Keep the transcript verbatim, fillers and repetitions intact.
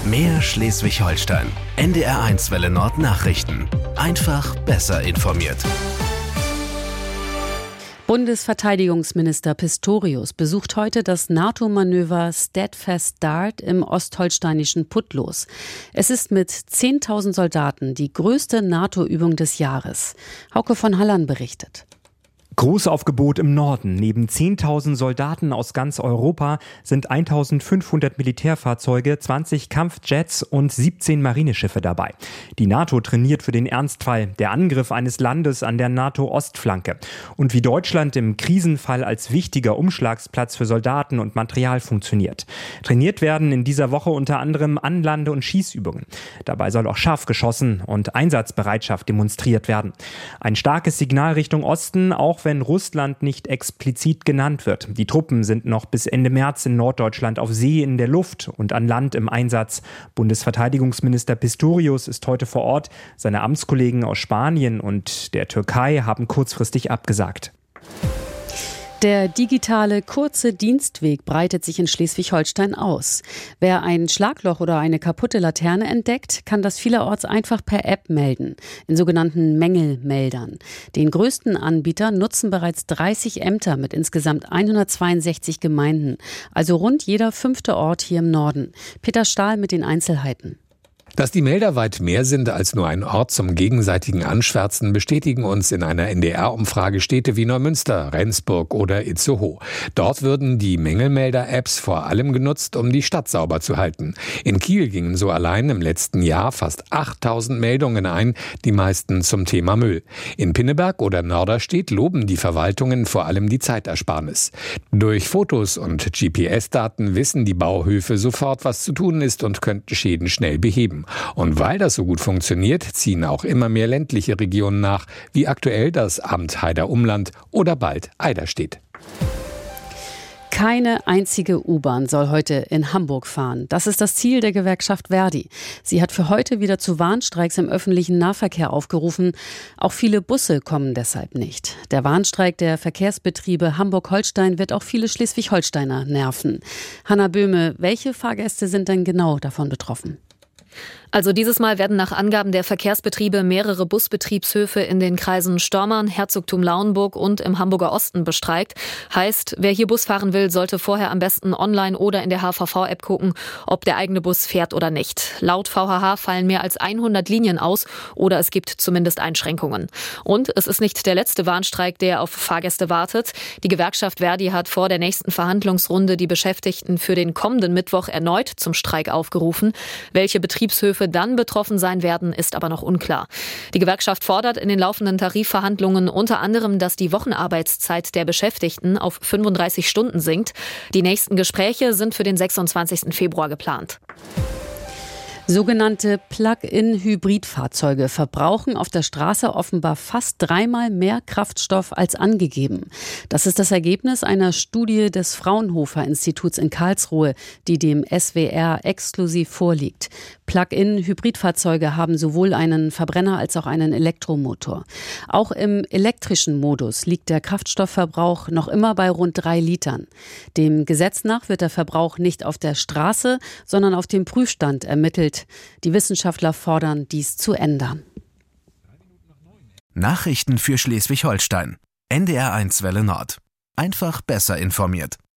Mehr Schleswig-Holstein. N D R eins Welle Nord Nachrichten. Einfach besser informiert. Bundesverteidigungsminister Pistorius besucht heute das NATO-Manöver Steadfast Dart im ostholsteinischen Puttlos. Es ist mit zehntausend Soldaten die größte NATO-Übung des Jahres. Hauke von Hallern berichtet. Großaufgebot im Norden. Neben zehntausend Soldaten aus ganz Europa sind eintausendfünfhundert Militärfahrzeuge, zwanzig Kampfjets und siebzehn Marineschiffe dabei. Die NATO trainiert für den Ernstfall, der Angriff eines Landes an der NATO-Ostflanke. Und wie Deutschland im Krisenfall als wichtiger Umschlagsplatz für Soldaten und Material funktioniert. Trainiert werden in dieser Woche unter anderem Anlande- und Schießübungen. Dabei soll auch scharf geschossen und Einsatzbereitschaft demonstriert werden. Ein starkes Signal Richtung Osten, auch wenn wenn Russland nicht explizit genannt wird. Die Truppen sind noch bis Ende März in Norddeutschland auf See, in der Luft und an Land im Einsatz. Bundesverteidigungsminister Pistorius ist heute vor Ort. Seine Amtskollegen aus Spanien und der Türkei haben kurzfristig abgesagt. Der digitale kurze Dienstweg breitet sich in Schleswig-Holstein aus. Wer ein Schlagloch oder eine kaputte Laterne entdeckt, kann das vielerorts einfach per App melden, in sogenannten Mängelmeldern. Den größten Anbieter nutzen bereits dreißig Ämter mit insgesamt hundertzweiundsechzig Gemeinden, also rund jeder fünfte Ort hier im Norden. Peter Stahl mit den Einzelheiten. Dass die Melder weit mehr sind als nur ein Ort zum gegenseitigen Anschwärzen, bestätigen uns in einer N D R-Umfrage Städte wie Neumünster, Rendsburg oder Itzehoe. Dort würden die Mängelmelder-Apps vor allem genutzt, um die Stadt sauber zu halten. In Kiel gingen so allein im letzten Jahr fast achttausend Meldungen ein, die meisten zum Thema Müll. In Pinneberg oder Norderstedt loben die Verwaltungen vor allem die Zeitersparnis. Durch Fotos und G P S-Daten wissen die Bauhöfe sofort, was zu tun ist und könnten Schäden schnell beheben. Und weil das so gut funktioniert, ziehen auch immer mehr ländliche Regionen nach, wie aktuell das Amt Heider-Umland oder bald Eiderstedt. Keine einzige U-Bahn soll heute in Hamburg fahren. Das ist das Ziel der Gewerkschaft Verdi. Sie hat für heute wieder zu Warnstreiks im öffentlichen Nahverkehr aufgerufen. Auch viele Busse kommen deshalb nicht. Der Warnstreik der Verkehrsbetriebe Hamburg-Holstein wird auch viele Schleswig-Holsteiner nerven. Hanna Böhme, welche Fahrgäste sind denn genau davon betroffen? Also dieses Mal werden nach Angaben der Verkehrsbetriebe mehrere Busbetriebshöfe in den Kreisen Stormarn, Herzogtum Lauenburg und im Hamburger Osten bestreikt. Heißt, wer hier Bus fahren will, sollte vorher am besten online oder in der H V V-App gucken, ob der eigene Bus fährt oder nicht. Laut V H H fallen mehr als hundert Linien aus oder es gibt zumindest Einschränkungen. Und es ist nicht der letzte Warnstreik, der auf Fahrgäste wartet. Die Gewerkschaft Verdi hat vor der nächsten Verhandlungsrunde die Beschäftigten für den kommenden Mittwoch erneut zum Streik aufgerufen. Welche Betriebshöfe dann betroffen sein werden, ist aber noch unklar. Die Gewerkschaft fordert in den laufenden Tarifverhandlungen unter anderem, dass die Wochenarbeitszeit der Beschäftigten auf fünfunddreißig Stunden sinkt. Die nächsten Gespräche sind für den sechsundzwanzigsten Februar geplant. Sogenannte Plug-in-Hybridfahrzeuge verbrauchen auf der Straße offenbar fast dreimal mehr Kraftstoff als angegeben. Das ist das Ergebnis einer Studie des Fraunhofer-Instituts in Karlsruhe, die dem S W R exklusiv vorliegt. Plug-in-Hybridfahrzeuge haben sowohl einen Verbrenner als auch einen Elektromotor. Auch im elektrischen Modus liegt der Kraftstoffverbrauch noch immer bei rund drei Litern. Dem Gesetz nach wird der Verbrauch nicht auf der Straße, sondern auf dem Prüfstand ermittelt. Die Wissenschaftler fordern, dies zu ändern. Nachrichten für Schleswig-Holstein. N D R eins Welle Nord. Einfach besser informiert.